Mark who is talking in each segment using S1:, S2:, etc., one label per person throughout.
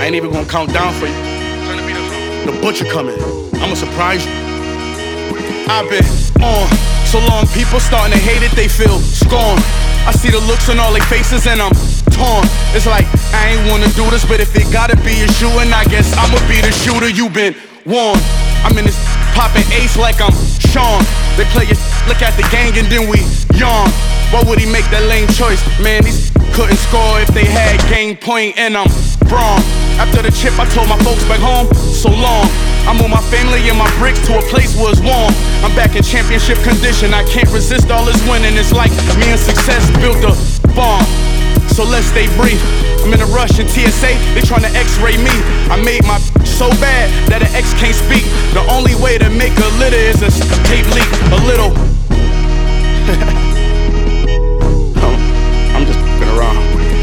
S1: I ain't even gonna count down for you. The butcher coming, I'ma surprise you. I've been on so long, people starting to hate it, they feel scorn. I see the looks on all their faces and I'm torn. It's like, I ain't wanna do this, but if it gotta be a shoe, and I guess I'ma be the shooter, you been warned. I'm in this popping ace like I'm Sean. They play it, look at the gang and then we yawn. Why would he make that lame choice? Man, these couldn't score if they had game point and I'm wrong. After the chip, I told my folks back home, so long. I moved my family and my bricks to a place where it's warm. I'm back in championship condition, I can't resist all this winning. It's like me and success built a bond. So let's stay brief. I'm in a rush in TSA, they tryna x-ray me. I made my so bad that an ex can't speak. The only way to make a litter is a tape leak. A little I'm just f***ing around.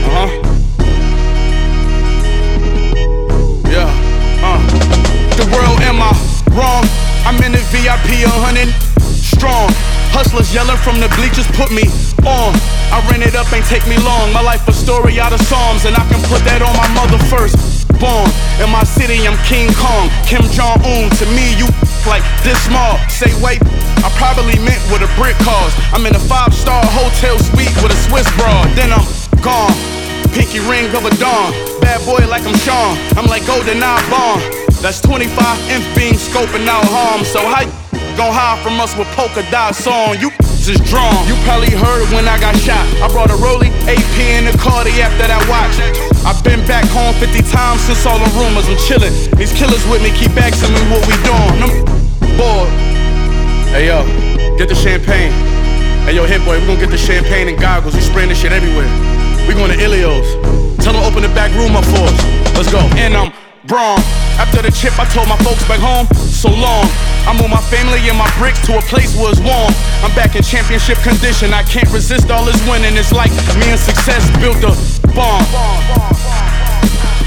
S1: The world, am I wrong? I'm in the VIP 100 strong. Hustlers yelling from the bleachers, put me on. I ran it up, ain't take me long. My life a story out of Psalms, and I can put that on my mother first born. In my city, I'm King Kong, Kim Jong-un. To me, you like this small. Say wait, I probably meant what a brick cost. I'm in a 5-star hotel suite with a Swiss broad. Then I'm gone. Pinky ring of a dawn. Bad boy like I'm Sean. I'm like GoldenEye Bond. That's 25 inch beam scoping out harm. So how you gon' hide from us with polka dots on? You just drawn. You probably heard when I got shot. I brought a Rollie, AP in the Cardi after that watch. I've been back home 50 times since all the rumors. I'm chillin'. These killers with me keep asking me what we doing. I'm bored. Hey yo, get the champagne. Hey yo, hit boy, we gon' get the champagne and goggles. We spraying this shit everywhere. We going to Ilios. Tell them open the back room up for us. Let's go. And I'm Braun. After the chip, I told my folks back home, so long. I moved my family and my bricks to a place where it's warm. I'm back in championship condition, I can't resist all this winning. It's like me and success built a bond.